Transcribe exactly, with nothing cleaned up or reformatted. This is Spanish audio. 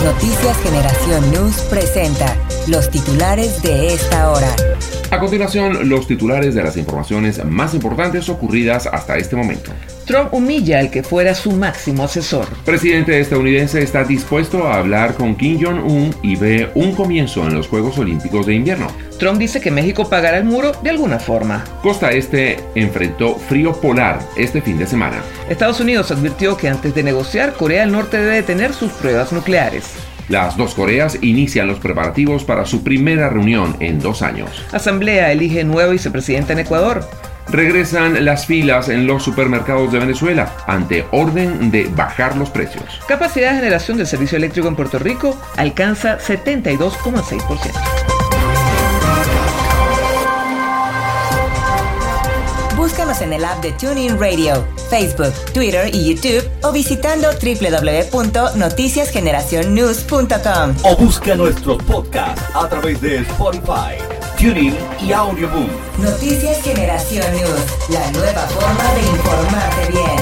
Noticias Generación News presenta los titulares de esta hora. A continuación, los titulares de las informaciones más importantes ocurridas hasta este momento. Trump humilla al que fuera su máximo asesor. Presidente estadounidense está dispuesto a hablar con Kim Jong-un y ve un comienzo en los Juegos Olímpicos de Invierno. Trump dice que México pagará el muro de alguna forma. Costa Este enfrentó frío polar este fin de semana. Estados Unidos advirtió que antes de negociar, Corea del Norte debe detener sus pruebas nucleares. Las dos Coreas inician los preparativos para su primera reunión en dos años. Asamblea elige nueva vicepresidenta en Ecuador. Regresan las filas en los supermercados de Venezuela ante orden de bajar los precios. Capacidad de generación del servicio eléctrico en Puerto Rico alcanza setenta y dos coma seis por ciento. Búscanos en el app de TuneIn Radio, Facebook, Twitter y YouTube o visitando doble u doble u doble u punto noticias generación news punto com. O busca nuestros podcasts a través de Spotify, TuneIn y Audioboom. Noticias Generación News, la nueva forma de informarte bien.